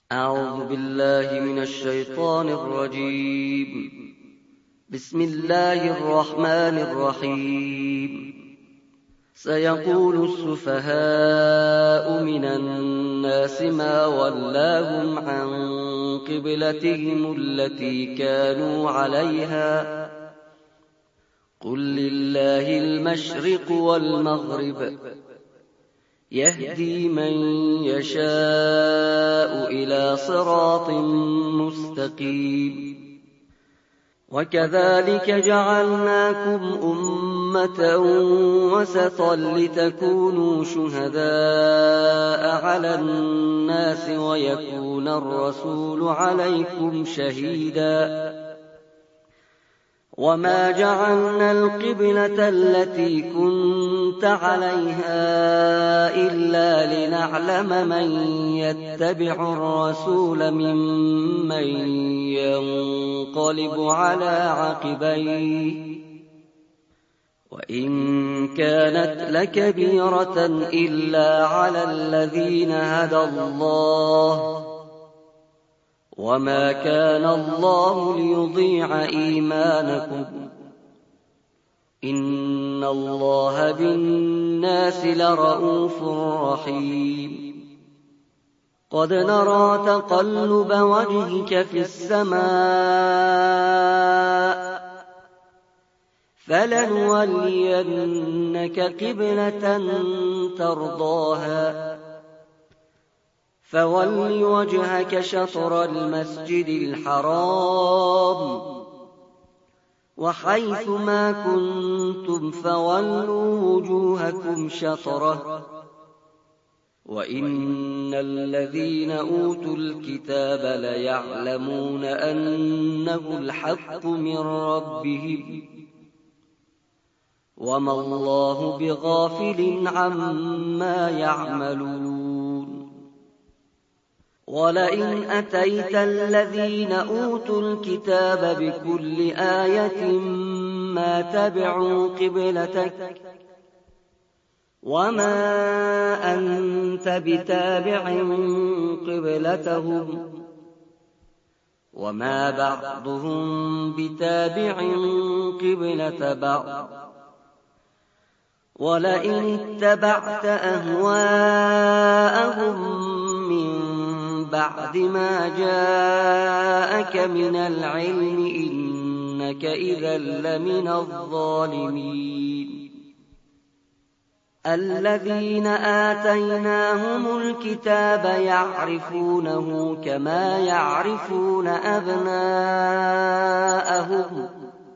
أعوذ بالله من الشيطان الرجيم. بسم الله الرحمن الرحيم. سيقول السفهاء من الناس ما ولاهم عن قبلتهم التي كانوا عليها قل لله المشرق والمغرب يهدي من يشاء إلى صراط مستقيم. وكذلك جعلناكم أمة وسطا لتكونوا شهداء على الناس ويكون الرسول عليكم شهيدا. وما جعلنا القبلة التي كنت عليها إلا لنعلم من يتبع الرسول ممن ينقلب على عقبيه وإن كانت لكبيرة إلا على الذين هدى الله وما كان الله ليضيع إيمانكم إن الله بالناس لرءوف رحيم. قد نرى تقلب وجهك في السماء فلنولينك قبلة ترضاها فول وجهك شطر المسجد الحرام وحيث ما كنتم فولوا وجوهكم شطره وإن الذين أوتوا الكتاب ليعلمون أنه الحق من ربهم وما الله بغافل عما يعملون. ولئن أتيت الذين أوتوا الكتاب بكل آية ما تبعوا قبلتك وما أنت بتابع قبلتهم وما بعضهم بتابع قبلة بعض ولئن اتبعت أهواءهم من بعد ما جاءك من العلم إنك إذا لمن الظالمين. الذين آتيناهم الكتاب يعرفونه كما يعرفون أبناءهم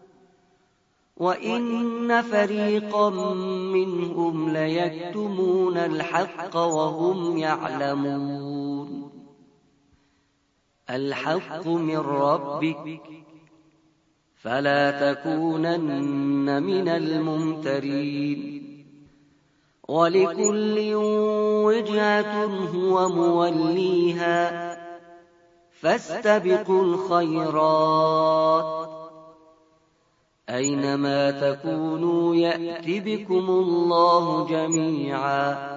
وإن فريقا منهم ليكتمون الحق وهم يعلمون. الحق من ربك فلا تكونن من الممترين. ولكل وجهة هو موليها فاستبقوا الخيرات أينما تكونوا يأت بكم الله جميعا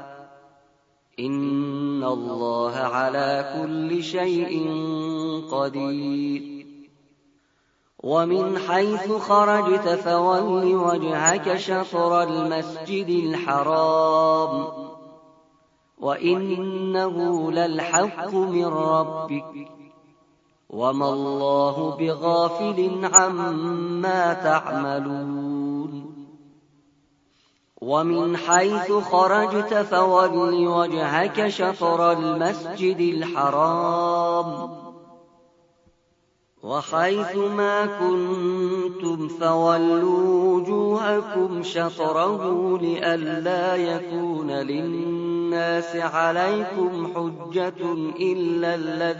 إن الله على كل شيء قدير. ومن حيث خرجت فول وجهك شطر المسجد الحرام وإنه للحق من ربك وما الله بغافل عما تعملون. ومن حيث خرجت فول وجهك شطر المسجد الحرام وحيث ما كنتم فولوا وجوهكم شطره لئلا يكون للناس عليكم حجة إلا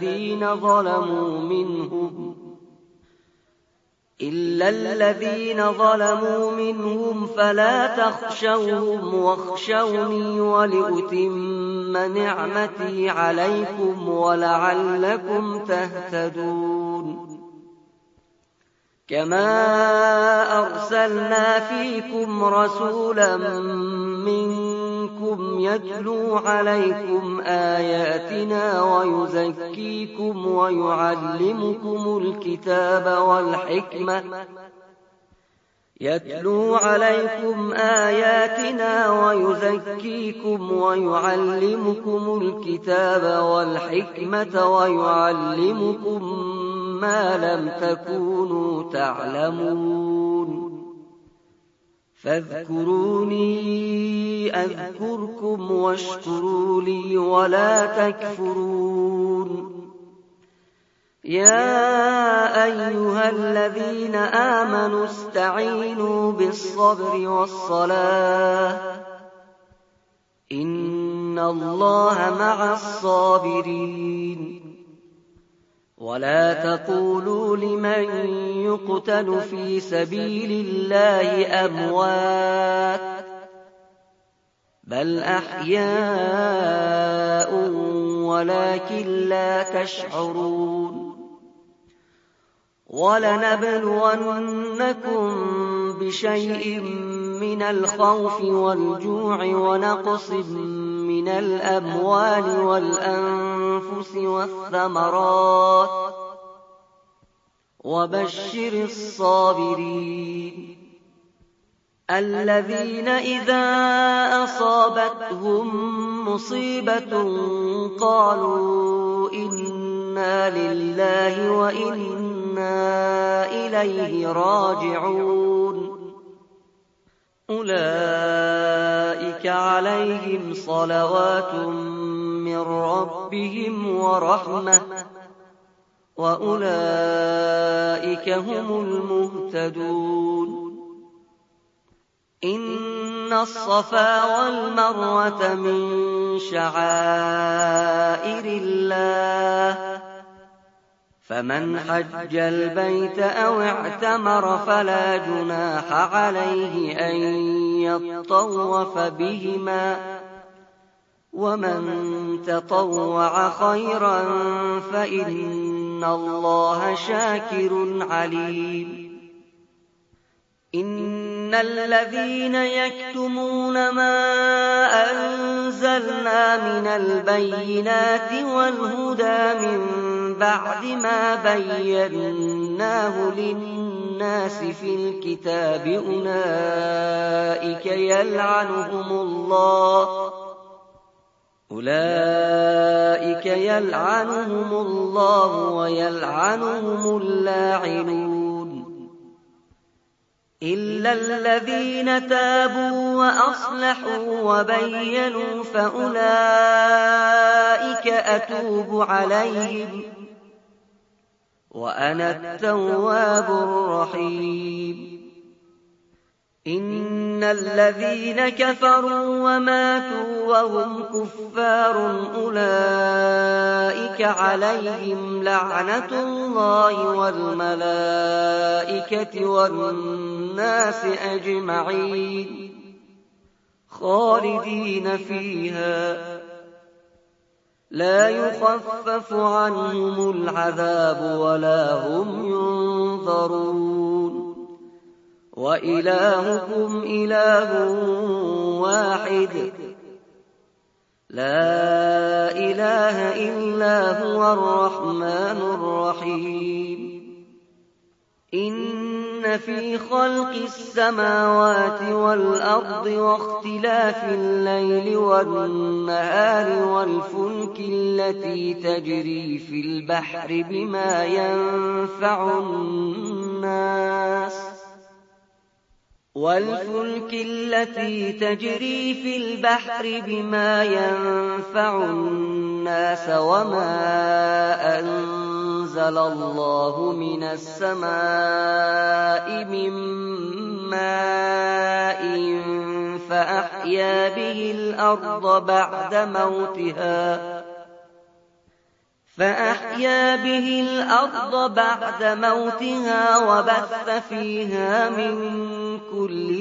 الذين ظلموا منهم فلا تخشوهم واخشوني ولأتم نعمتي عليكم ولعلكم تهتدون. كما أرسلنا فيكم رسولا منكم منكم يتلو عليكم آياتنا ويزكيكم ويعلمكم الكتاب والحكمة ويعلمكم ما لم تكونوا تعلمون فاذكروني أذكركم واشكروا لي ولا تكفرون يا أيها الذين آمنوا استعينوا بالصبر والصلاة إن الله مع الصابرين ولا تقولوا لمن يقتل في سبيل الله أموات بل أحياء ولكن لا تشعرون ولنبلونكم بشيء من الخوف والجوع ونقص من الأموال والأنفس والثمرات وبشر الصابرين الذين إذا أصابتهم مصيبة قالوا إنا لله وإنا إليه راجعون أولئك عليهم صلوات من ربهم ورحمة وأولئك هم المهتدون إن الصفا والمروة من شعائر الله فمن حج البيت أو اعتمر فلا جناح عليه أن يطوف بهما ومن تطوع خيرا فإن الله شاكر عليم إن الذين يكتمون ما أنزلنا من البينات والهدى من بعد ما بيناه للناس في الكتاب أولئك يلعنهم الله ويلعنهم اللاعنون إلا الذين تابوا وأصلحوا وبينوا فأولئك أتوب عليهم وأنا التواب الرحيم إن الذين كفروا وماتوا وهم كفار أولئك عليهم لعنة الله والملائكة والناس أجمعين خالدين فيها لا يخفف عنهم العذاب ولا هم ينظرون وإلهكم إله واحد لا إله إلا هو الرحمن الرحيم إن في خلق السماوات والأرض واختلاف الليل والنهار والفلك التي تجري في البحر بما ينفع الناس وما أنزل الله من السماء من ماء فأحيا به الأرض بعد موتها وبث فيها من كل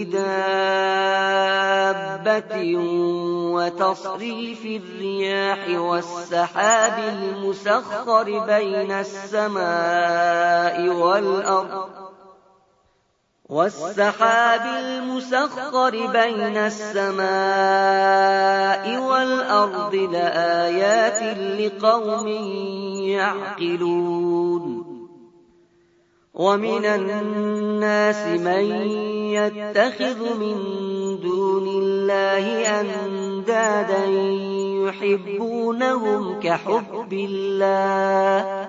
دابة وتصريف الرياح والسحاب المسخر بين السماء والأرض وَالسَّحَابِ الْمُسَخَّرِ بَيْنَ السَّمَاءِ وَالْأَرْضِ لَآيَاتٍ لِقَوْمٍ يَعْقِلُونَ وَمِنَ النَّاسِ مَن يَتَّخِذُ مِن دُونِ اللَّهِ أَندَادًا يُحِبُّونَهُمْ كَحُبِّ اللَّهِ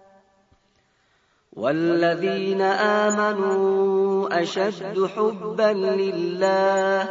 وَالَّذِينَ آمَنُوا أَشَدُّ حُبًّا لِّلَّهِ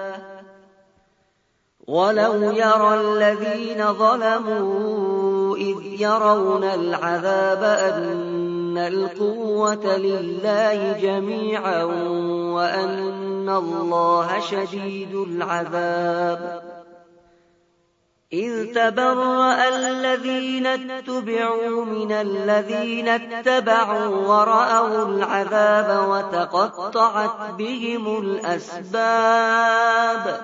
وَلَوْ يَرَى الَّذِينَ ظَلَمُوا إِذْ يَرَوْنَ الْعَذَابَ أَنَّ الْقُوَّةَ لِلَّهِ جَمِيعًا وَأَنَّ اللَّهَ شَدِيدُ الْعَذَابِ إِذْ تَبَرَّأَ الَّذِينَ اتُّبِعُوا مِنَ الَّذِينَ اتَّبَعُوا وَرَأَوُا الْعَذَابَ وَتَقَطَّعَتْ بِهِمُ الْأَسْبَابُ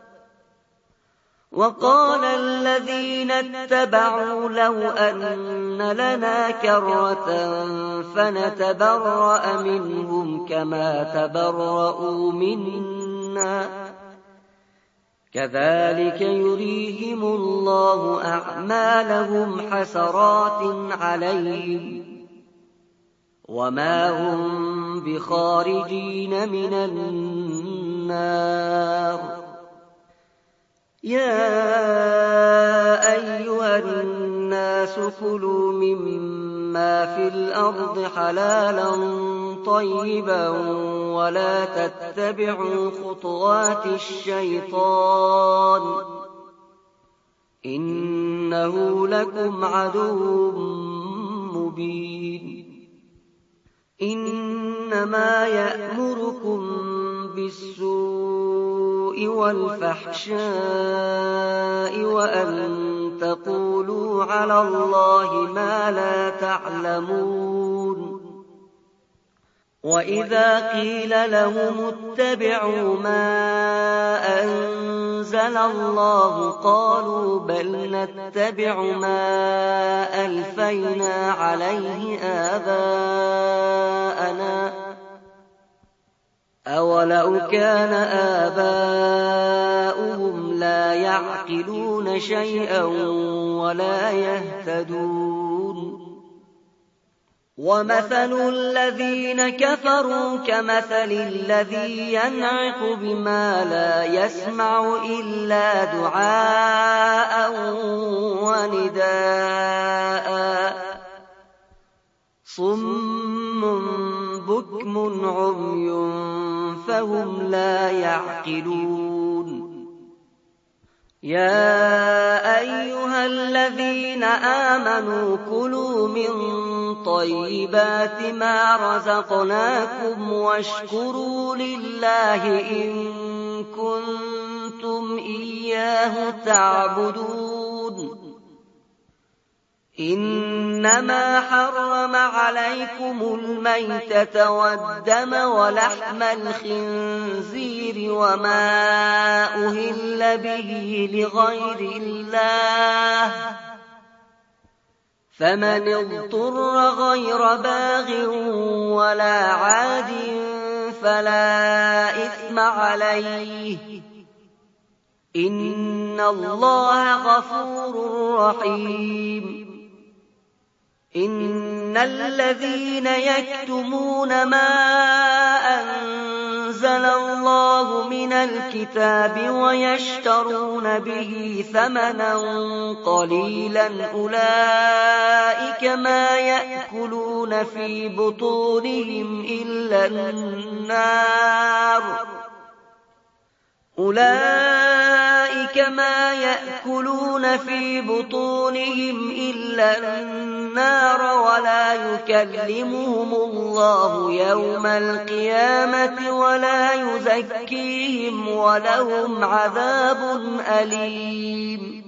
وَقَالَ الَّذِينَ اتَّبَعُوا لَوْ أَنَّ لَنَا كَرَّةً فَنَتَبَرَّأَ مِنْهُمْ كَمَا تَبَرَّءُوا مِنَّا كَذَلِكَ يُرِيهِمُ اللَّهُ أَعْمَالَهُمْ حَسَرَاتٍ عَلَيْهِمْ وَمَا هُمْ بِخَارِجِينَ مِنَ النَّارِ يَا أَيُّهَا النَّاسُ كُلُوا مِمَّا فِي الْأَرْضِ حَلَالًا طَيِّبًا وَلَا تَتَّبِعُوا خُطُوَاتِ الشَّيْطَانِ إِنَّهُ لَكُمْ عَدُوٌّ مُّبِينٌ إِنَّمَا يَأْمُرُكُم بِالسُّوءِ وَالْفَحْشَاءِ وَأَن تَقُولُوا عَلَى اللَّهِ مَا لَا تَعْلَمُونَ وَإِذَا قِيلَ لَهُمُ اتَّبِعُوا مَا أَنزَلَ اللَّهُ قَالُوا بَلْ نَتَّبِعُ مَا أَلْفَيْنَا عَلَيْهِ آبَاءَنَا أَوَلَوْ كَانَ آبَاؤُهُمْ لَا يَعْقِلُونَ شَيْئًا وَلَا يَهْتَدُونَ وَمَثَلُ الَّذِينَ كَفَرُوا كَمَثَلِ الَّذِي يَنْعِقُ بِمَا لَا يَسْمَعُ إِلَّا دُعَاءً وَنِدَاءً صُمٌّ بُكْمٌ عُمْيٌ فَهُمْ لَا يَعْقِلُونَ يَا أَيُّهَا الَّذِينَ آمَنُوا كُلُوا مِن طَيِّبَاتِ مَا رَزَقْنَاكُمْ وَاشْكُرُوا لِلَّهِ إِن كُنتُمْ إِيَّاهُ تَعْبُدُونَ إِنَّمَا حَرَّمَ عَلَيْكُمُ الْمَيْتَةَ وَالدَّمَ وَلَحْمَ الْخِنزِيرِ وَمَا أُهِلَّ بِهِ لِغَيْرِ اللَّهِ فَمَنِ اضْطُرَّ غَيْرَ بَاغٍ وَلَا عَادٍ فَلَا إِثْمَ عَلَيْهِ إِنَّ اللَّهَ غَفُورٌ رَّحِيمٌ إِنَّ الَّذِينَ يَكْتُمُونَ مَا أَنزَلَ اللَّهُ مِنَ الْكِتَابِ وَيَشْتَرُونَ بِهِ ثَمَنًا قَلِيلًا أُولَٰئِكَ ما يَأْكُلُونَ في بُطُونِهِمْ إِلَّا النَّارَ وَلَا يُكَلِّمُهُمُ اللَّهُ يَوْمَ الْقِيَامَةِ وَلَا يُزَكِّيهِمْ وَلَهُمْ عَذَابٌ أَلِيمٌ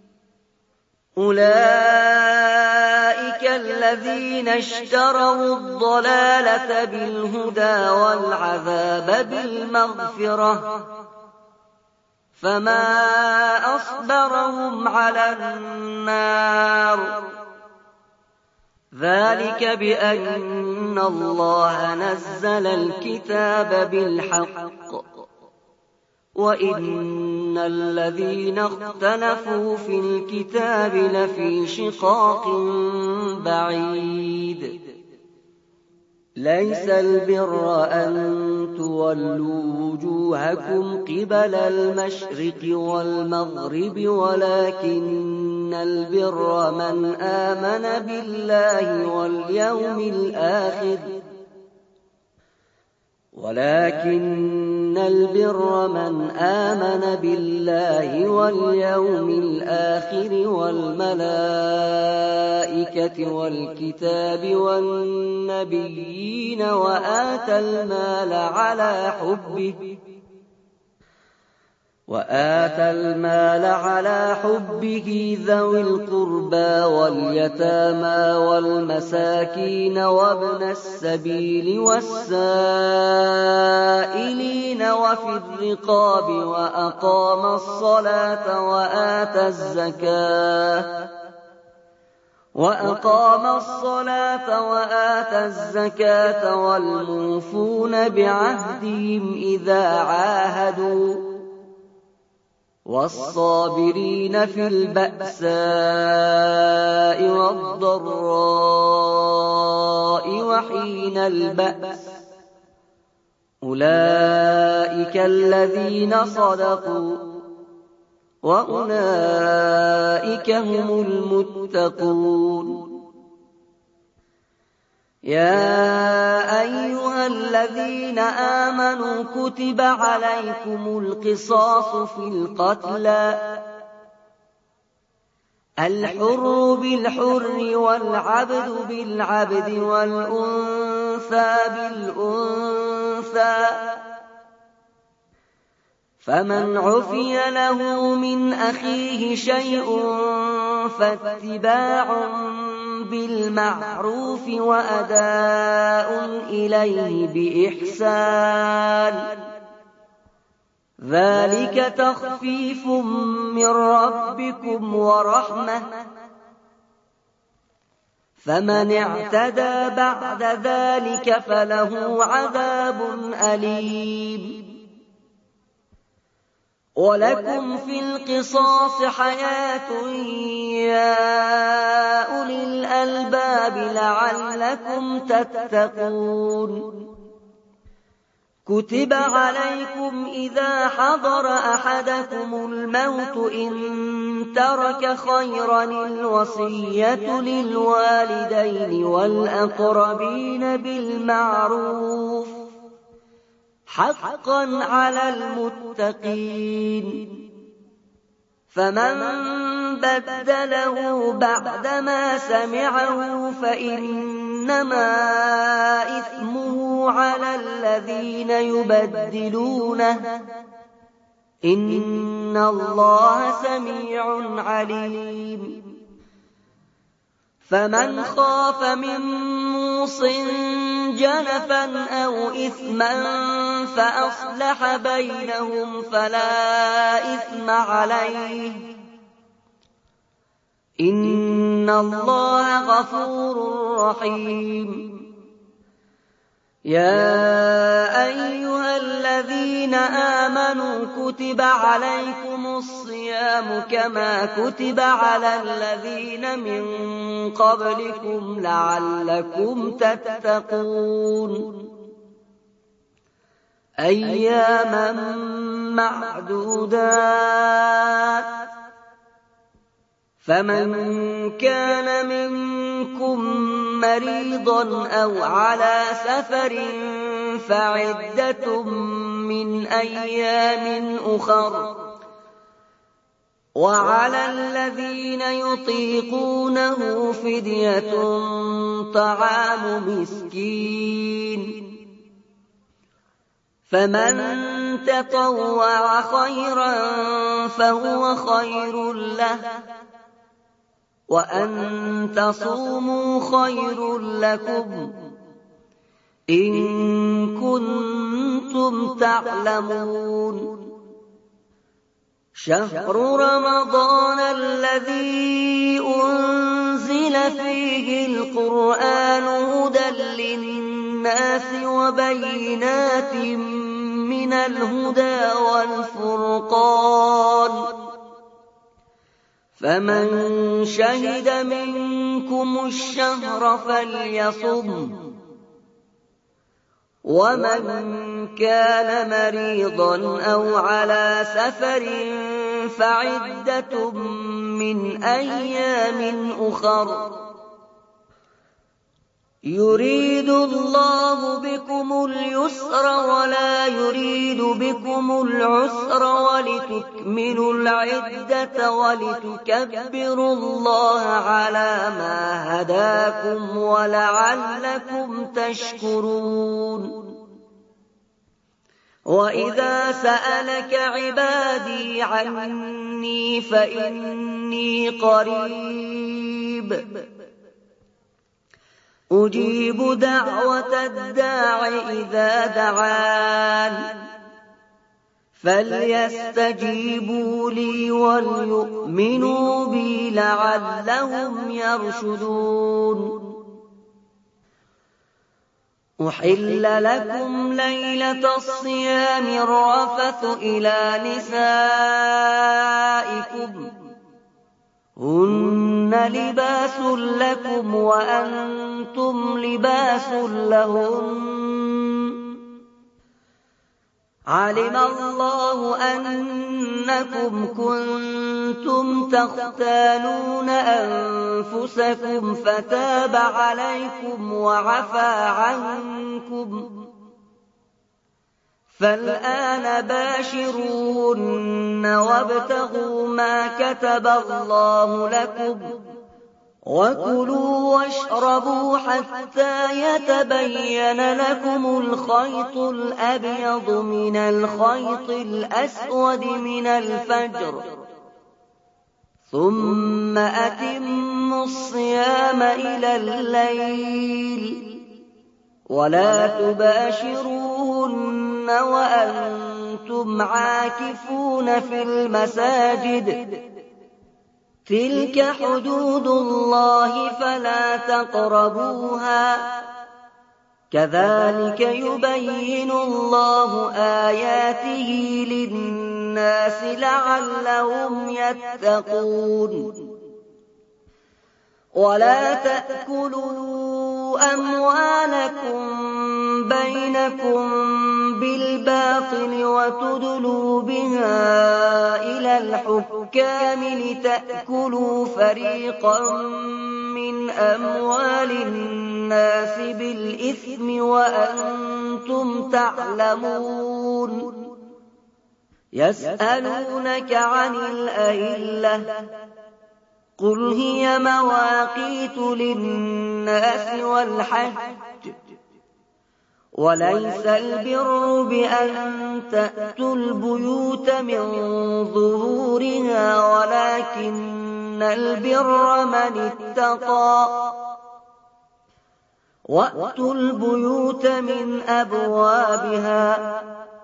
أُولَٰئِكَ الَّذِينَ اشْتَرَوُا الضَّلَالَةَ بِالْهُدَىٰ وَالْعَذَابَ بِالْمَغْفِرَةِ فَمَا أَصْبَرَهُمْ عَلَى النَّارِ ذَٰلِكَ بِأَنَّ إِنَّ اللَّهَ نَزَّلَ الْكِتَابَ بِالْحَقِّ وَإِنَّ الَّذِينَ اخْتَلَفُوا فِي الْكِتَابِ لَفِي شِقَاقٍ بَعِيدٍ لَيْسَ الْبِرَّ أَن تُوَلُّوا وُجُوهَكُمْ قِبَلَ الْمَشْرِقِ وَالْمَغْرِبِ وَلَكِنَّ الْبِرَّ مَنْ آمَنَ بِاللَّهِ وَالْيَوْمِ الْآخِرِ وَالْمَلَائِكَةِ وَالْكِتَابِ وَالنَّبِيِّينَ وَآتَى الْمَالَ عَلَىٰ حُبِّهِ ذَوِي الْقُرْبَىٰ وَالْيَتَامَىٰ وَالْمَسَاكِينَ وَابْنَ السَّبِيلِ وَالسَّائِلِينَ وَفِي الرِّقَابِ وَأَقَامَ الصَّلَاةَ وَآتَى الزَّكَاةَ وَالْمُوفُونَ بِعَهْدِهِمْ إِذَا عَاهَدُوا وَالصَّابِرِينَ فِي الْبَأْسَاءِ وَالضَّرَّاءِ وَحِينَ الْبَأْسِ ۗ أُولَٰئِكَ الَّذِينَ صَدَقُوا ۖ وَأُولَٰئِكَ هُمُ الْمُتَّقُونَ يَا أَيُّهَا الَّذِينَ آمَنُوا كُتِبَ عَلَيْكُمُ الْقِصَاصُ فِي الْقَتْلَى الْحُرُّ بِالْحُرِّ وَالْعَبْدُ بِالْعَبْدِ وَالْأُنثَىٰ بِالْأُنثَىٰ ۚ فَمَنْ عُفِيَ لَهُ مِنْ أَخِيهِ شَيْءٌ فَاتِّبَاعٌ بِالْمَعْرُوفِ وَأَدَاءٌ إِلَيْهِ بِإِحْسَانٍ ۗ ذَٰلِكَ تَخْفِيفٌ مِّن رَّبِّكُمْ وَرَحْمَةٌ ۗ فَمَنِ اعْتَدَىٰ بَعْدَ ذَٰلِكَ فَلَهُ عَذَابٌ أَلِيمٌ وَلَكُمْ فِي الْقِصَاصِ حَيَاةٌ يَا أُولِي الْأَلْبَابِ لَعَلَّكُمْ تَتَّقُونَ كُتِبَ عَلَيْكُمْ إِذَا حَضَرَ أَحَدَكُمُ الموت إن ترك خيرا الوصية للوالدين والأقربين بالمعروف حقا على المتقين فمن بدله بعدما سمعه فإنما إثمه على الذين يبدلونه إن الله سميع عليم فمن خاف من موصٍ جنفا أو إثما فأصلح بينهم فلا إثم عليه إن الله غفور رحيم يا أيها الذين آمنوا كتب عليكم الصيام كما كتب على الذين من قبلكم لعلكم تتقون أياما معدودات فمن كان منكم مريضا أو على سفر فعدة من أيام أخر وعلى الذين يطيقونه فدية طعام مسكين فمن تطوع خيرا فهو خير له وأن تصوموا خير لكم إن كنتم تعلمون شهر رمضان الذي أنزل فيه القرآن هدى للناس للناس وبينات من الهدى والفرقان، فمن شهد منكم الشهر فليصم، ومن كان مريضا أو على سفر فعدة من أيام أخر، يريد الله بكم اليسر ولا يريد بكم العسر، ولتكملوا العدة ولتكبروا الله على ما هداكم ولعلكم تشكرون. وإذا سألك عبادي عني فإني قريب أجيب دعوة الداع إذا دعان، فليستجيبوا لي وليؤمنوا بي لعلهم يرشدون. أحل لكم ليلة الصيام الرفث إلى نسائكم، هن لباس لكم وأنتم لباس لهن، علم الله أنكم كنتم تختانون أنفسكم فتاب عليكم وعفى عنكم، فالآن باشروهن وابتغوا ما كتب الله لكم، وكلوا واشربوا حتى يتبين لكم الخيط الأبيض من الخيط الأسود من الفجر، ثم أتموا الصيام إلى الليل، ولا تباشروهن وأنتم عاكفون في المساجد، تلك حدود الله فلا تقربوها، كذلك يبين الله آياته للناس لعلهم يتقون. ولا تأكلوا أموالكم بينكم بالباطل وتدلوا بها إلى الحكام لتأكلوا فريقا من أموال الناس بالإثم وأنتم تعلمون. يسألونك عن الأهلة، قل هي مواقيت للناس والحج، وليس البر بأن تأتوا البيوت من ظهورها ولكن البر من اتقى، وأتوا البيوت من أبوابها،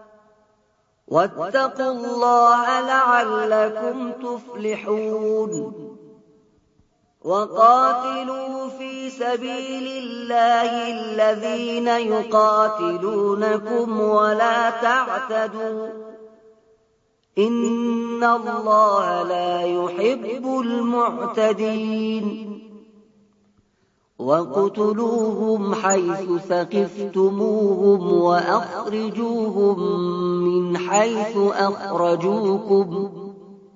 واتقوا الله لعلكم تفلحون. وقاتلوا في سبيل الله الذين يقاتلونكم ولا تعتدوا، إن الله لا يحب المعتدين. وَاقْتُلُوهُمْ حَيْثُ ثَقِفْتُمُوهُمْ وَأَخْرِجُوهُمْ مِنْ حَيْثُ أَخْرَجُوكُمْ ۚ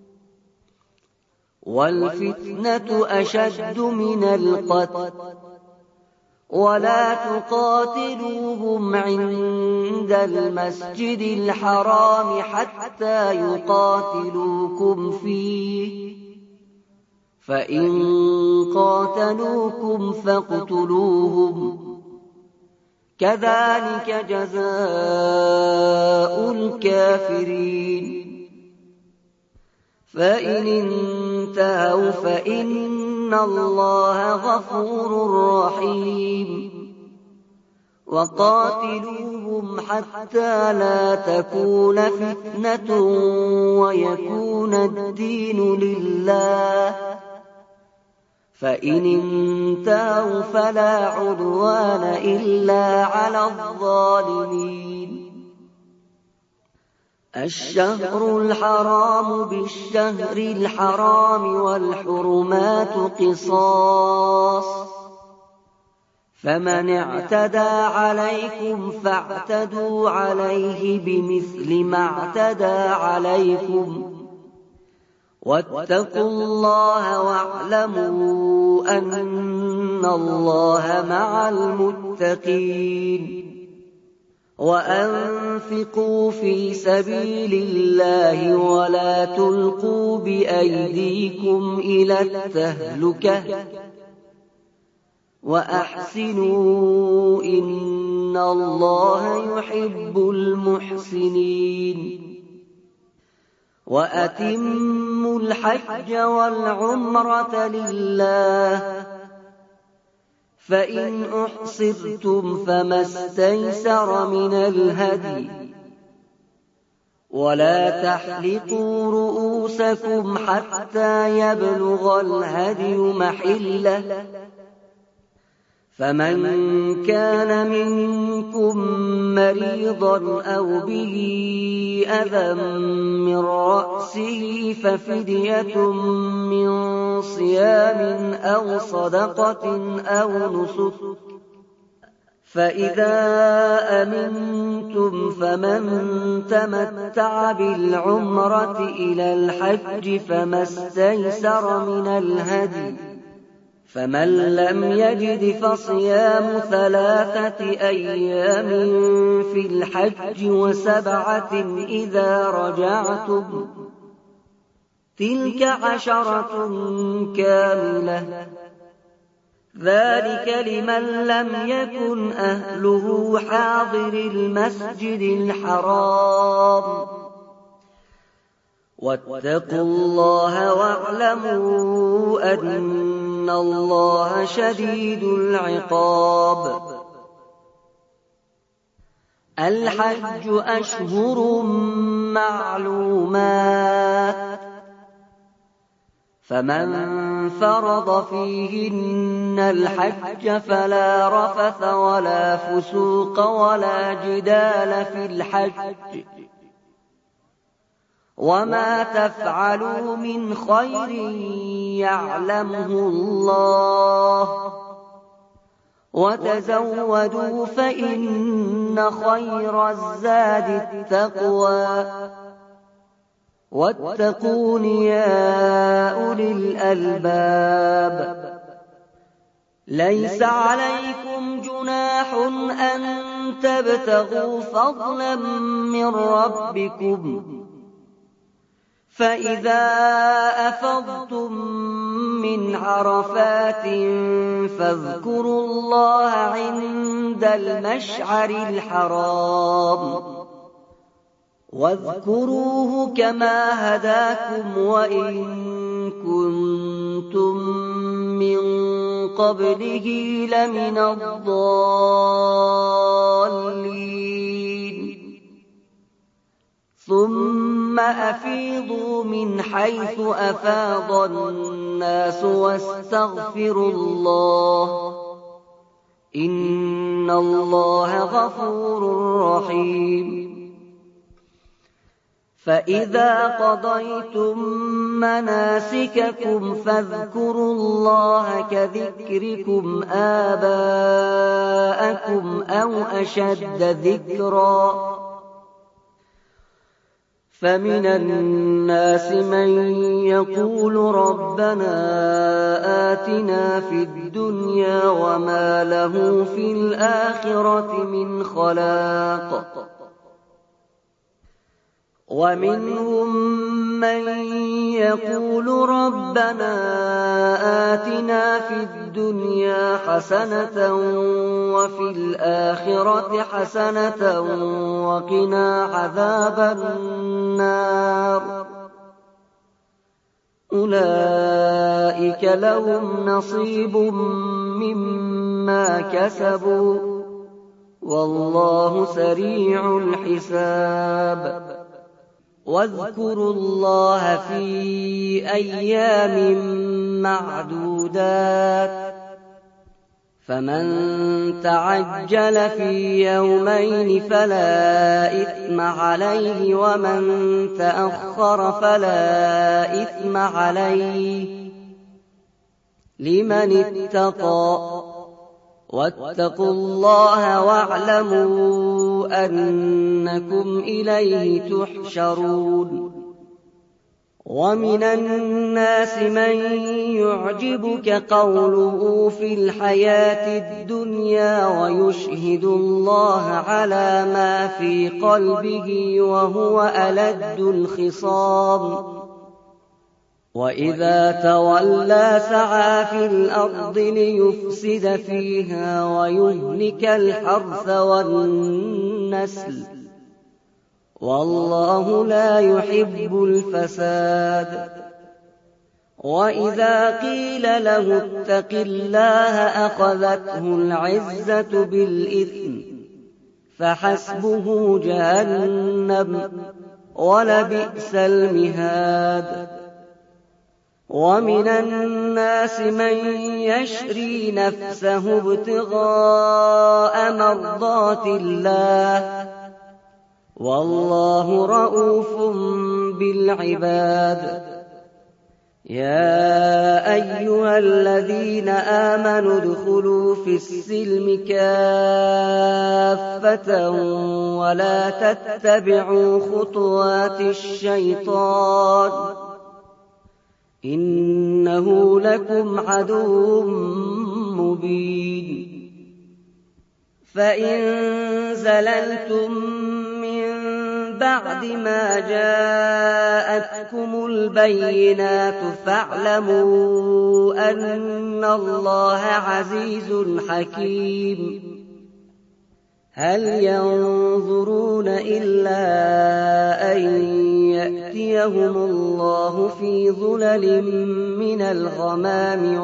وَالْفِتْنَةُ أَشَدُّ مِنَ الْقَتْلِ ۚ وَلَا تُقَاتِلُوهُمْ عِندَ الْمَسْجِدِ الْحَرَامِ حَتَّىٰ يُقَاتِلُوكُمْ فِيهِ ۖ فَإِن قَاتَلُوكُمْ فَاقْتُلُوهُمْ ۗ كَذَٰلِكَ جَزَاءُ الْكَافِرِينَ. فَإِنِ انتَهَوْا فَإِنَّ اللَّهَ غَفُورٌ رَّحِيمٌ. وَقَاتِلُوهُمْ حَتَّىٰ لَا تَكُونَ فِتْنَةٌ وَيَكُونَ الدِّينُ لِلَّهِ، فإن انتهوا فلا عدوان إلا على الظالمين. الشهر الحرام بالشهر الحرام والحرمات قصاص، فمن اعتدى عليكم فاعتدوا عليه بمثل ما اعتدى عليكم، واتقوا الله واعلموا أن الله مع المتقين. وأنفقوا في سبيل الله ولا تلقوا بأيديكم إلى التهلكة وأحسنوا إن الله يحب المحسنين. وأتموا الحج والعمرة لله، فإن أحصرتم فما استيسر من الهدي، ولا تحلقوا رؤوسكم حتى يبلغ الهدي محله، فمن كان منكم مريضا أو به أذى من رأسه ففدية من صيام أو صدقة أو نسك، فإذا أمنتم فمن تمتع بالعمرة إلى الحج فما استيسر من الهدي، فمن لم يجد فصيام 3 أيام في الحج و7 إذا رجعتم، تلك 10 كاملة، ذلك لمن لم يكن أهله حاضر المسجد الحرام. واتقوا الله واعلموا أن الله شديد العقاب. الحج أشهر معلومات، فمن فرض فيهن الحج فلا رفث ولا فسوق ولا جدال في الحج، وما تفعلوا من خير يعلمه الله، وتزودوا فإن خير الزاد التقوى، واتقون يا أولي الألباب. ليس عليكم جناح أن تبتغوا فضلا من ربكم، فإذا أفضتم من عرفات فاذكروا الله عند المشعر الحرام، واذكروه كما هداكم وإن كنتم من قبله لمن الضالين. ثم أفيضوا من حيث أفاض الناس واستغفروا الله، إن الله غفور رحيم. فإذا قضيتم مناسككم فاذكروا الله كذكركم آباءكم أو أشد ذكرا، فمن الناس من يقول ربنا آتنا في الدنيا وما له في الآخرة من خلاق، ومنهم من يقول ربنا آتنا في الدنيا حسنة وفي الآخرة حسنة وقنا عذاب النار. أولئك لهم نصيب مما كسبوا والله سريع الحساب. واذكروا الله في أيام معدودات، معدودات فمن تعجل في يومين فلا إثم عليه ومن تأخر فلا إثم عليه لمن اتقى واتقوا الله واعلموا أنكم إليه تحشرون ومن الناس من يعجبك قوله في الحياة الدنيا ويشهد الله على ما في قلبه وهو ألد الخصام وإذا تولى سعى في الأرض ليفسد فيها ويهلك الحرث والنسل والله لا يحب الفساد وإذا قيل له اتق الله أخذته العزة بالإثم فحسبه جهنم ولبئس المهاد ومن الناس من يشري نفسه ابتغاء مرضات الله والله رءوف بالعباد يا أيها الذين آمنوا ادخلوا في السلم كافة ولا تتبعوا خطوات الشيطان إنه لكم عدو مبين فإن زللتم من بعد ما جاءتكم البينات فاعلموا أن الله عزيز حكيم هل ينظرون إلا أن يأتيهم الله في ظلل من الغمام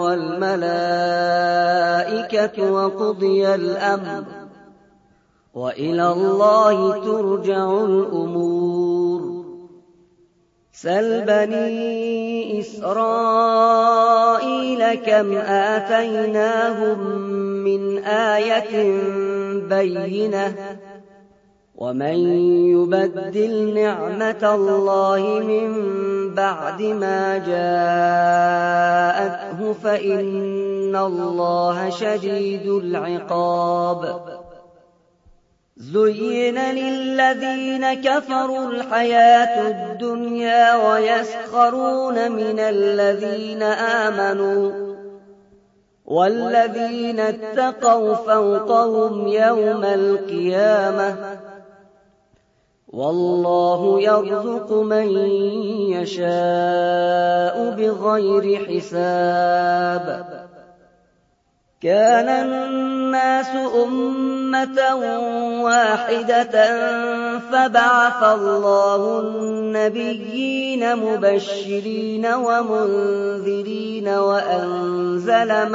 والملائكة وقضي الأمر وإلى الله ترجع الأمور سل بني إسرائيل كم آتيناهم من آية بينة ومن يبدل نعمة الله من بعد ما جاءته فإن الله شديد العقاب زين للذين كفروا الحياة الدنيا ويسخرون من الذين آمنوا والذين اتقوا فوقهم يوم القيامة والله يرزق من يشاء بغير حساب كان الناس أمة واحدة فبعث الله النبيين مبشرين ومنذرين وأنزل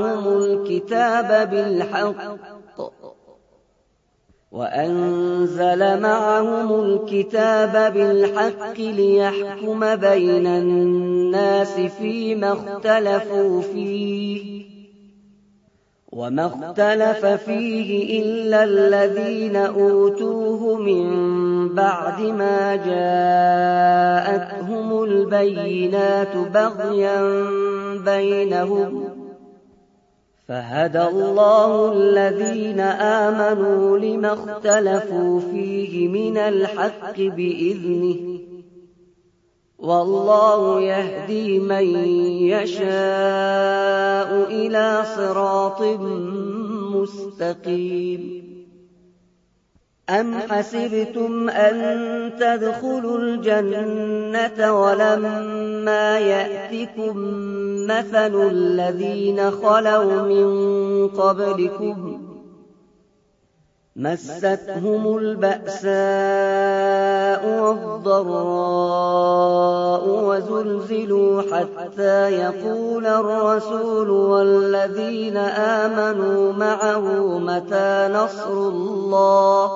معهم الكتاب بالحق ليحكم بين الناس فيما اختلفوا فيه وما اختلف فيه إلا الذين أوتوه من بعد ما جاءتهم البينات بغيا بينهم فهدى الله الذين آمنوا لما اختلفوا فيه من الحق بإذنه والله يهدي من يشاء إلى صراط مستقيم أم حسبتم أن تدخلوا الجنة ولما يأتكم مثل الذين خلوا من قبلكم مستهم البأساء والضراء وزلزلوا حتى يقول الرسول والذين آمنوا معه متى نصر الله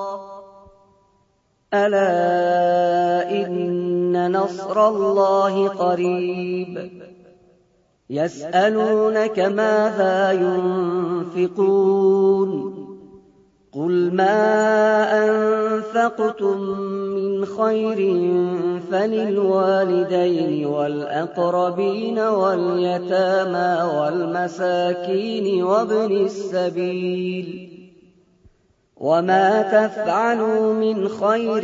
ألا إن نصر الله قريب يسألونك ماذا ينفقون قل ما أنفقتم من خير فللوالدين والأقربين واليتامى والمساكين وابن السبيل وما تفعلوا من خير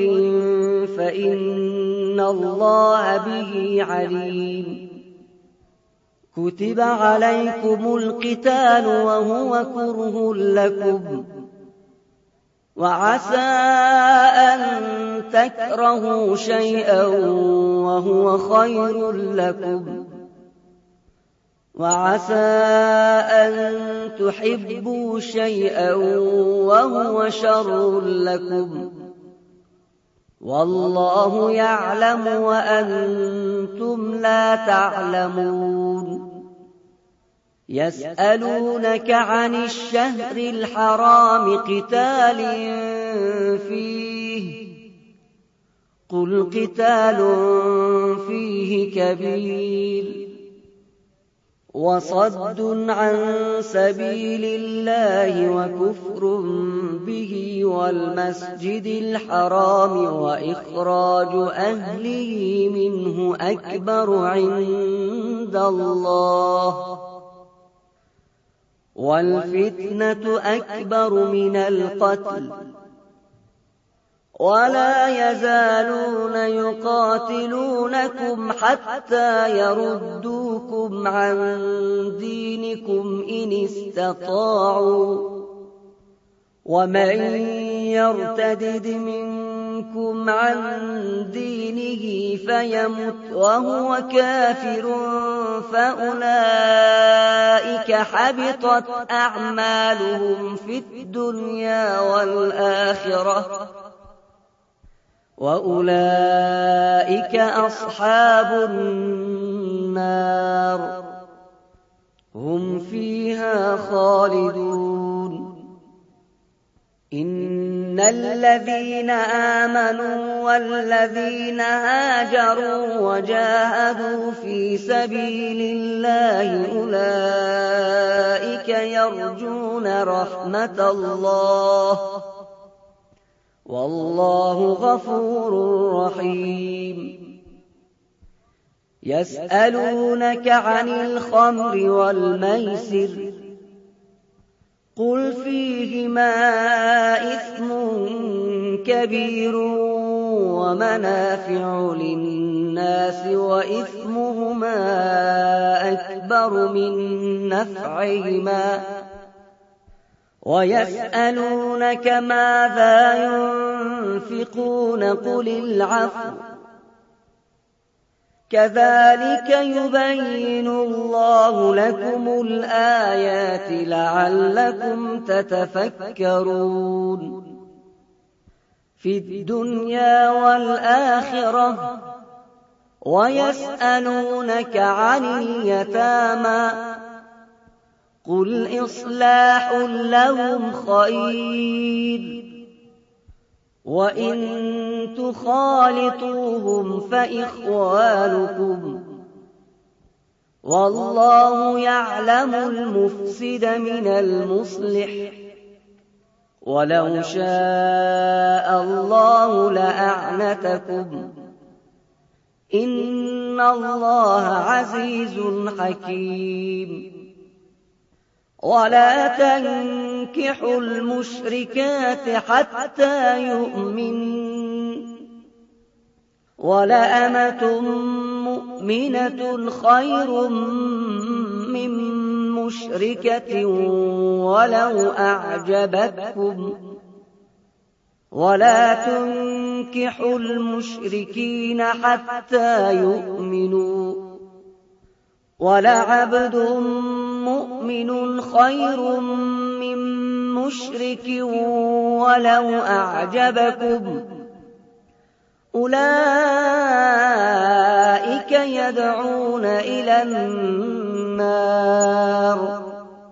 فإن الله به عليم كتب عليكم القتال وهو كره لكم وعسى أن تكرهوا شيئا وهو خير لكم وعسى أن تحبوا شيئا وهو شر لكم والله يعلم وأنتم لا تعلمون يسألونك عن الشهر الحرام قتال فيه قل قتال فيه كبير وصد عن سبيل الله وكفر به والمسجد الحرام وإخراج أهله منه أكبر عند الله والفتنة أكبر من القتل ولا يزالون يقاتلونكم حتى يردوكم عن دينكم إن استطاعوا ومن يرتدد منكم عن دينه فيمت وهو كافر فأولئك حبطت أعمالهم في الدنيا والآخرة وأولئك أصحاب النار هم فيها خالدون إن الذين آمنوا والذين هاجروا وجاهدوا في سبيل الله أولئك يرجون رحمة الله والله غفور رحيم يسألونك عن الخمر والميسر قل فيهما إثم كبير ومنافع للناس وإثمهما أكبر من نفعهما ويسألونك ماذا ينفقون قل العفو كذلك يبين الله لكم الآيات لعلكم تتفكرون في الدنيا والآخرة ويسألونك عن اليتامى قل إصلاح لهم خير وإن تخالطوهم فإخوانكم والله يعلم المفسد من المصلح ولو شاء الله لأعنتكم إن الله عزيز حكيم ولا تنكحوا المشركات حتى يؤمنن ولأمة مؤمنة خير من مشركة ولو أعجبتكم ولا تنكحوا المشركين حتى يؤمنوا ولعبد مؤمن خير من مشرك ولو أعجبكم أولئك يدعون إلى النار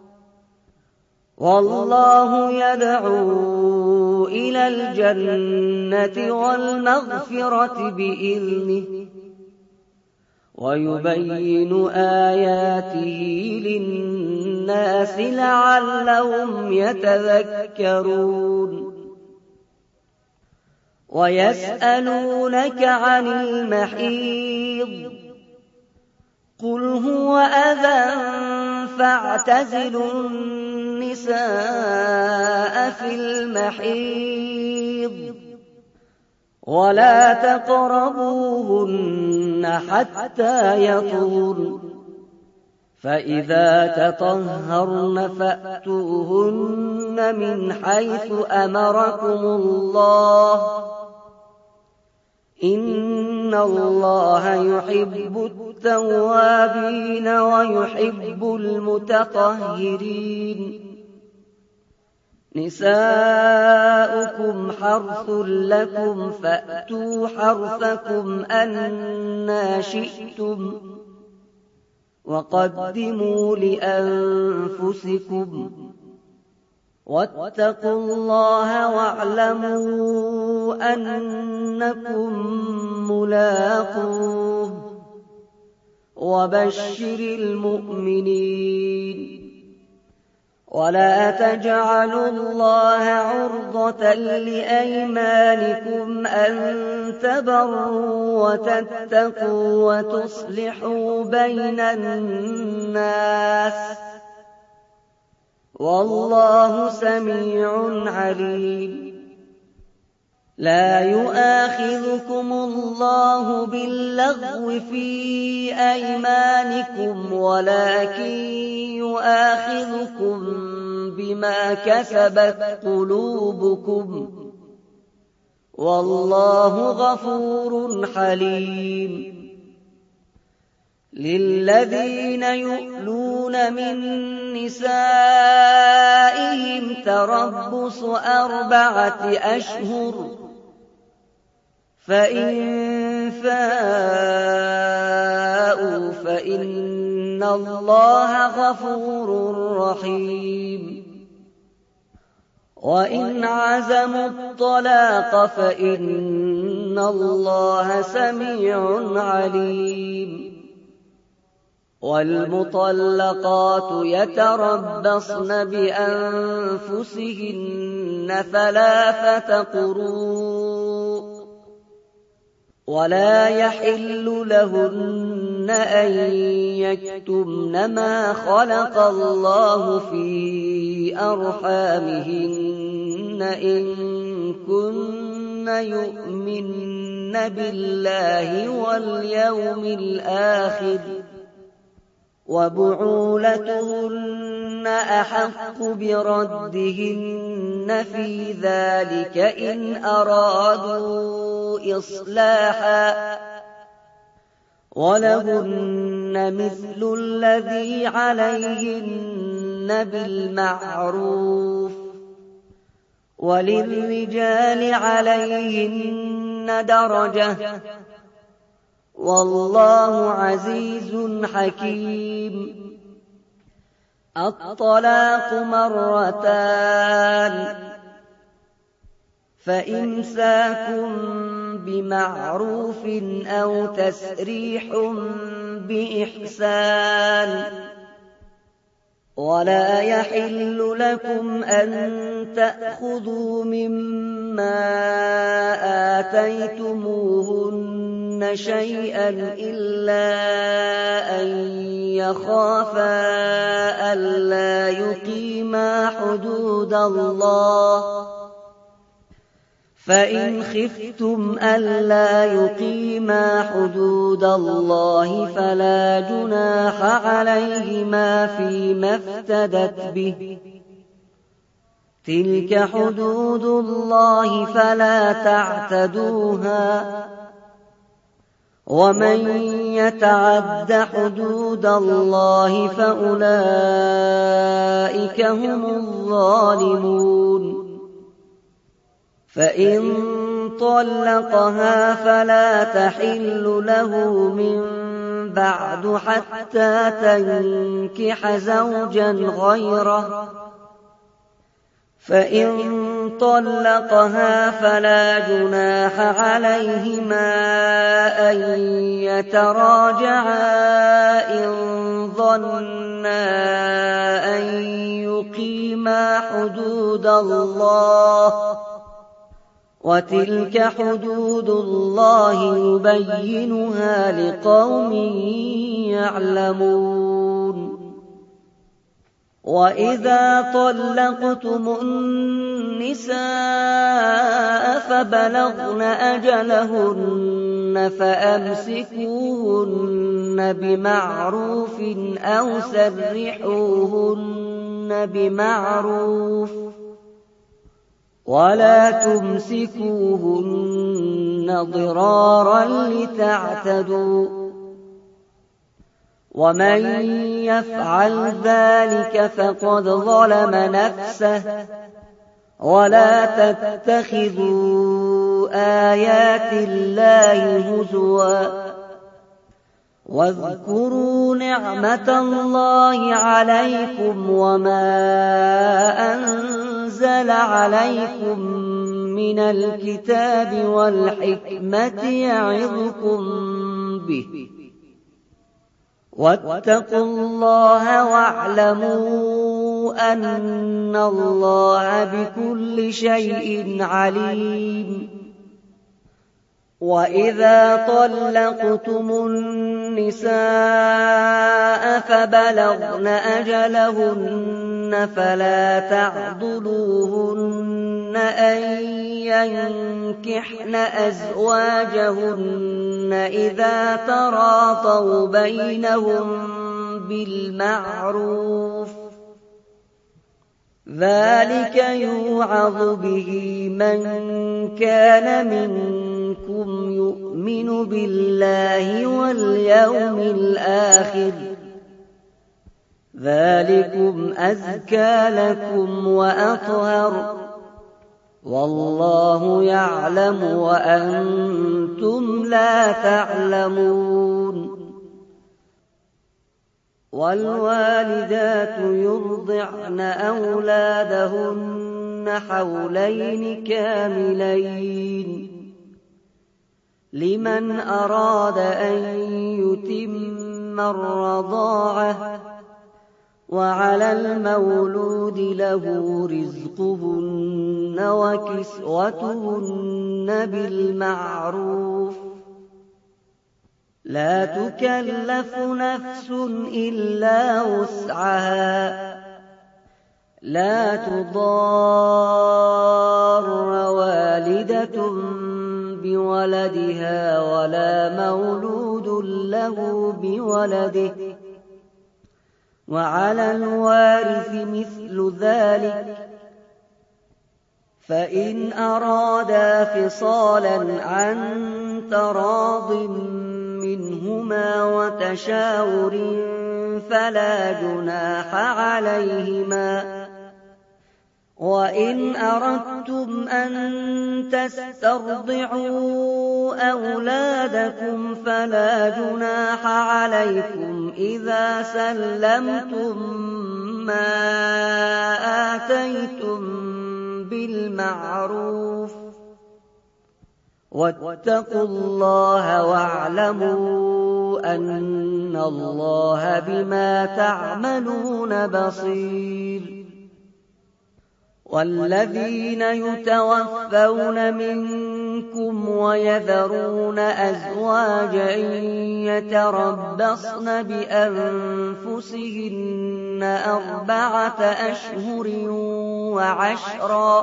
والله يدعو إلى الجنة والمغفرة بإذنه ويبين آياته للناس لعلهم يتذكرون ويسألونك عن المحيض قل هو أذى فاعتزلوا النساء في المحيض ولا تقربوهن حتى يطهرن فإذا تطهرن فأتوهن من حيث أمركم الله إن الله يحب التوابين ويحب المتطهرين نساؤكم حرث لكم فأتوا حرثكم أنى شئتم وقدموا لأنفسكم واتقوا الله واعلموا أنكم ملاقوه وبشر المؤمنين ولا تجعلوا الله عرضة لأيمانكم أن تبروا وتتقوا وتصلحوا بين الناس والله سميع عليم لا يؤاخذكم الله باللغو في أيمانكم ولكن يؤاخذكم بما كسبت قلوبكم والله غفور حليم للذين يؤلون من نسائهم تربص 4 أشهر فإن فاءوا فإن الله غفور رحيم وإن عزموا الطلاق فإن الله سميع عليم والمطلقات يتربصن بأنفسهن 3 قروء ولا يحل لهن أن يكتمن ما خلق الله في أرحامهن إن كن يؤمن بالله واليوم الآخر وبعولتهن أحق بردهن في ذلك إن أرادوا إصلاحا ولهن مثل الذي عليهن بالمعروف وللرجال عليهن درجة والله عزيز حكيم الطلاق 2 مرتان فإمساك بمعروف أو تسريح بإحسان ولا يحل لكم أن تأخذوا مما آتيتموهن شيئا إلا أن يخافا ألا يقيما حدود الله فإن خفتم ألا يقيما حدود الله فلا جناح عليهما فيما افتدت به تلك حدود الله فلا تعتدوها ومن يتعد حدود الله فأولئك هم الظالمون فإن طلقها فلا تحل له من بعد حتى تنكح زوجا غيره فإن طلقها فلا جناح عليهما أن يتراجعا إن ظنا أن يقيما حدود الله، وتلك حدود الله يبينها لقوم يعلمون. وإذا طلقتم النساء فبلغن أجلهن فأمسكوهن بمعروف أو سرحوهن بمعروف، ولا تمسكوهن ضرارا لتعتدوا، ومن يفعل ذلك فقد ظلم نفسه. ولا تتخذوا آيات الله هزوا، واذكروا نعمة الله عليكم وما أنزل عليكم من الكتاب والحكمة يعظكم به، واتقوا الله واعلموا أن الله بكل شيء عليم. وإذا طلقتم النساء فبلغن أجلهن فلا تعضلوهن أن ينكحن أزواجهن إذا تراضوا بينهم بالمعروف، ذلك يوعظ به من كان منكم يؤمن بالله واليوم الآخر، ذلكم أزكى لكم وأطهر، والله يعلم وأنتم لا تعلمون. والوالدات يرضعن أولادهن حولين كاملين لمن أراد أن يتم الرضاعة، وعلى المولود له رزقهن وكسوتهن بالمعروف، لا تكلف نفس إلا وسعها، لا تضار والدة بولدها ولا مولود له بولده، وعلى الوارث مثل ذلك، فإن أرادا فصالا عن تراض منهما وتشاور فلا جناح عليهما. وإن أردتم أن تسترضعوا أولادكم فلا جناح عليكم إذا سلمتم ما آتيتم بالمعروف، واتقوا الله واعلموا أن الله بما تعملون بصير. والذين يتوفون منكم ويذرون أزواجا يتربصن بأنفسهن 4 أشهر وعشرا،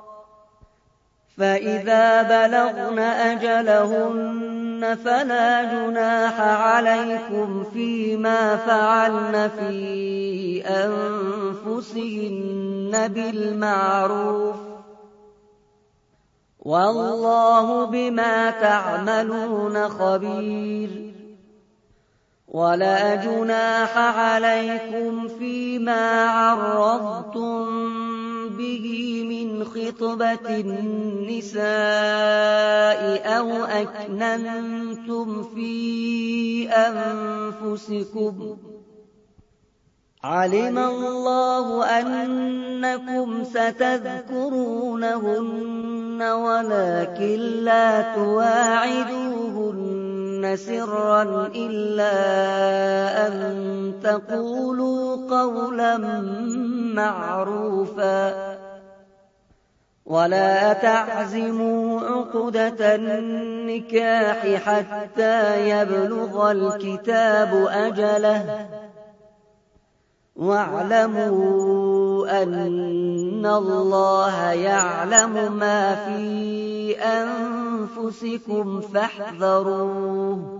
فإذا بلغن أجلهن فلا جناح عليكم فيما فعلن في أنفسهن بالمعروف، والله بما تعملون خبير. ولا جناح عليكم فيما عرضتم به من خطبة النساء أو أكننتم في أنفسكم، علم الله أنكم ستذكرونهن ولكن لا تواعدوهن سرا إلا أن تقولوا قولا معروفا ولا تعزموا عقدة النكاح حتى يبلغ الكتاب أجله واعلموا أن الله يعلم ما في أنفسكم فاحذروه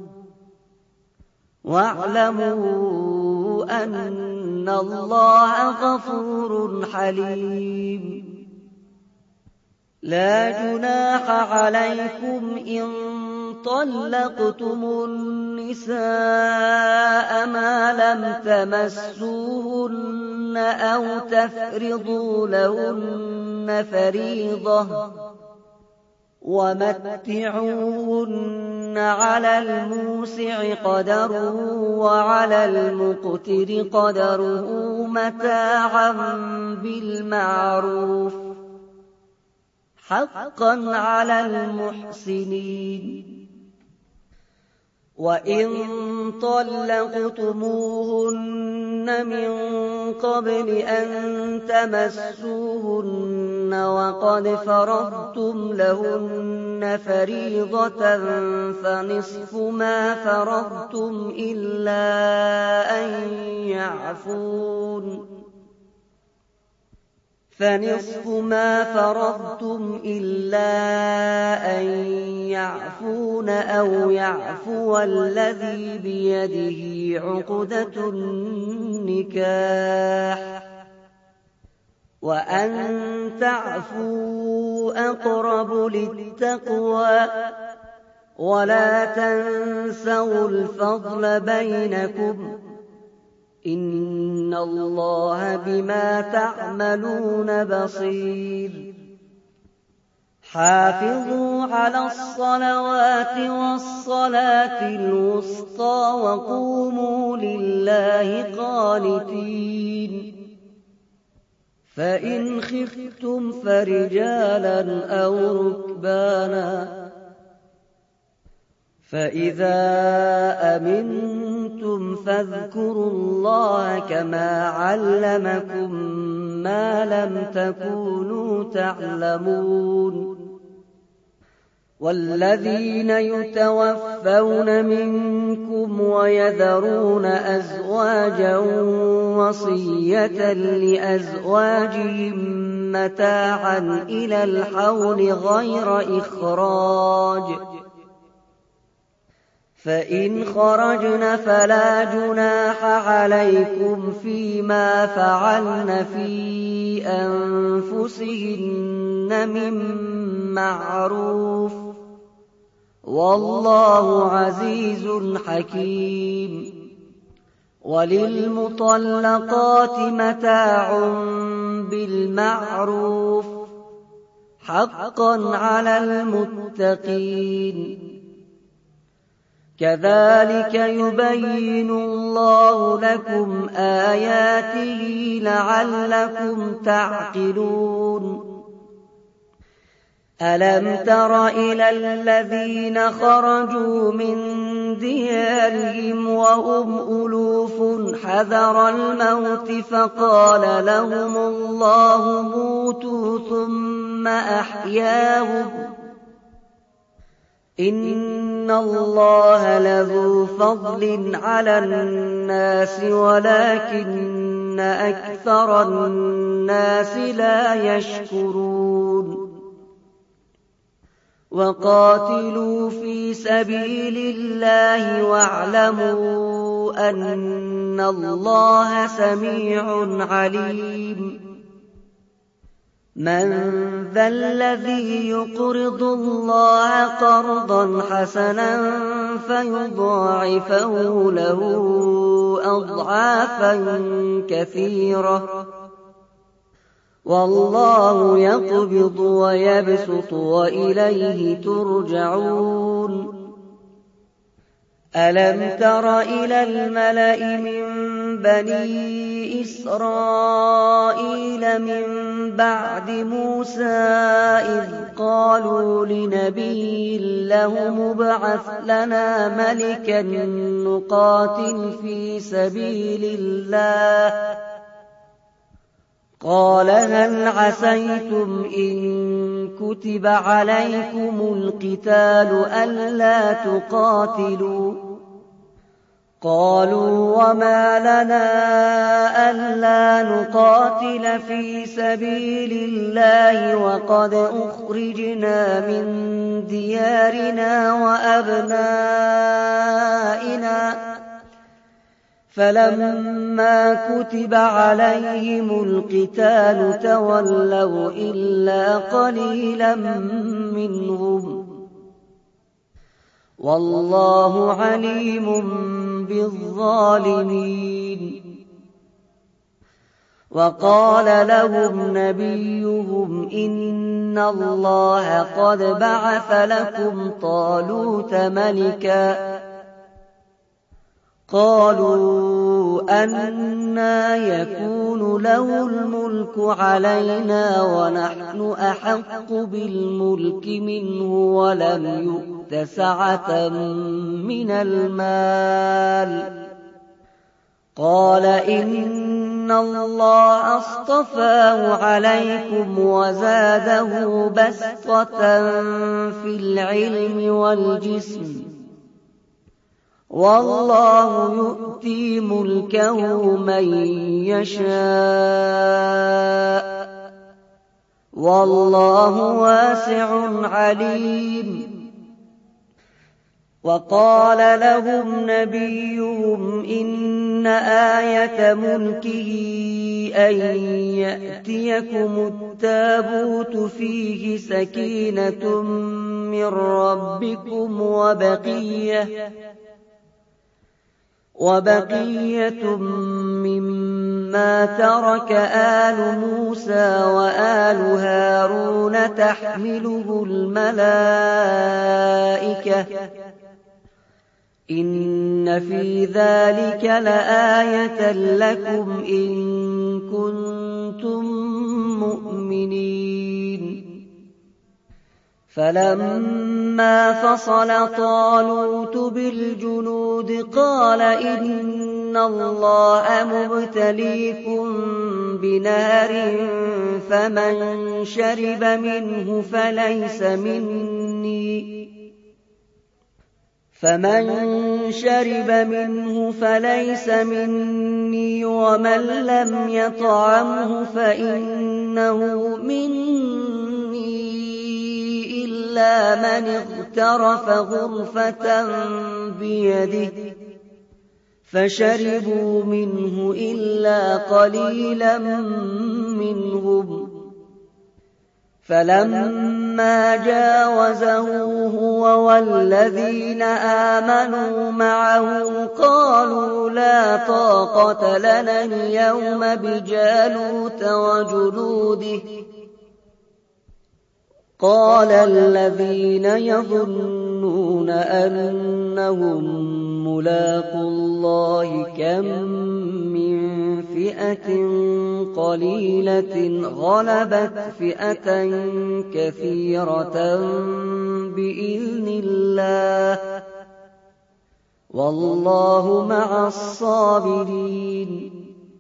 واعلموا أن الله غفور حليم لا جناح عليكم إن طلقتم النساء ما لم تمسوهن أو تفرضوا لهن فريضة ومتعوهن على الموسع قدره وعلى المقتر قدره متاعا بالمعروف حقا على المحسنين وإن طلقتموهن من قبل أن تمسوهن وقد فرضتم لهن فريضة فنصف ما فرضتم إلا أن يعفون أو يعفو الذي بيده عقدة النكاح وأن تعفوا أقرب للتقوى ولا تنسوا الفضل بينكم إن الله بما تعملون بصير حافظوا على الصلوات والصلاة الوسطى وقوموا لله قانتين فإن خفتم فرجالا أو ركبانا فإذا أمنتم فاذكروا الله كما علمكم ما لم تكونوا تعلمون والذين يتوفون منكم ويذرون أزواجا وصية لأزواجهم متاعا إلى الحول غير إخراج فإن خرجن فلا جناح عليكم فيما فعلن في أنفسهن من معروف والله عزيز حكيم وللمطلقات متاع بالمعروف حقا على المتقين كذلك يبين الله لكم آياته لعلكم تعقلون ألم تر إلى الذين خرجوا من ديارهم وهم ألوف حذر الموت فقال لهم الله موتوا ثم أحياهم إن الله لذو فضل على الناس ولكن أكثر الناس لا يشكرون وقاتلوا في سبيل الله واعلموا أن الله سميع عليم من ذا الذي يقرض الله قرضا حسنا فيضاعفه له أضعافا كثيرة والله يقبض ويبسط وإليه ترجعون ألم تر إلى الملأ من بني إسرائيل من بعد موسى إذ قالوا لنبي له ابعث لنا ملكا نقاتل في سبيل الله قال هل عسيتم إن كتب عليكم القتال ألا تقاتلوا قالوا وما لنا ألا نقاتل في سبيل الله وقد أخرجنا من ديارنا وأبنائنا فلما كتب عليهم القتال تولوا إلا قليلا منهم والله عليم بالظالمين وقال لهم نبيهم إن الله قد بعث لكم طالوت ملكا قالوا أنى يكون له الملك علينا ونحن أحق بالملك منه ولم يؤت سعة من المال قال إن الله اصطفاه عليكم وزاده بسطة في العلم والجسم والله يؤتي ملكه من يشاء والله واسع عليم وقال لهم نبيهم إن آية ملكه أن يأتيكم التابوت فيه سكينة من ربكم وبقية مما ترك آل موسى وآل هارون تحمله الملائكة إن في ذلك لآية لكم إن كنتم مؤمنين فلما فصل طالوت بالجنود قال إن الله مبتليكم بنار فمن شرب منه فليس مني ومن لم يطعمه فإنه مني إلا من اغترف غرفة بيده فشربوا منه إلا قليلا منهم فلما جاوزه هو والذين آمنوا معه قالوا لا طاقة لنا اليوم بجالوت وجنوده قال الذين يظنون أنهم ملاقو الله كم من فئة قليلة غلبت فئة كثيرة بإذن الله والله مع الصابرين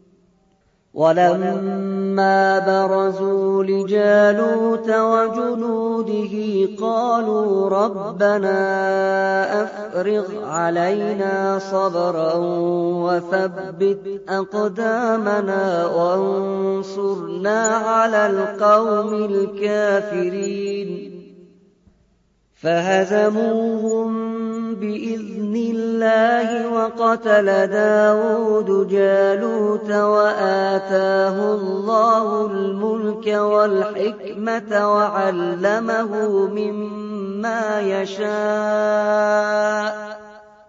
ولما برزوا لجالوت وجنوده قالوا ربنا أفرغ علينا صبرا وثبت أقدامنا وانصرنا على القوم الكافرين فهزموهم بإذن الله وقتل داود جالوت وآتاه الله الملك والحكمة وعلمه مما يشاء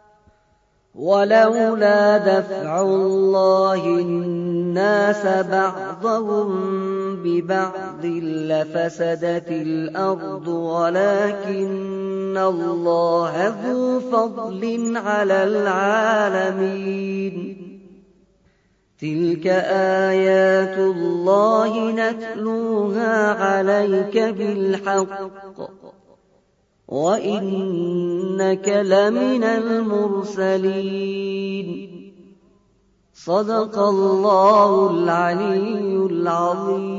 ولولا دفع الله الناس بعضهم ببعض لفسدت الأرض ولكن الله ذو فضل على العالمين تِلْكَ آيَاتُ اللَّهِ نَتْلُوهَا عَلَيْكَ بِالْحَقِّ وَإِنَّكَ لَمِنَ الْمُرْسَلِينَ. صدق الله العلي العظيم.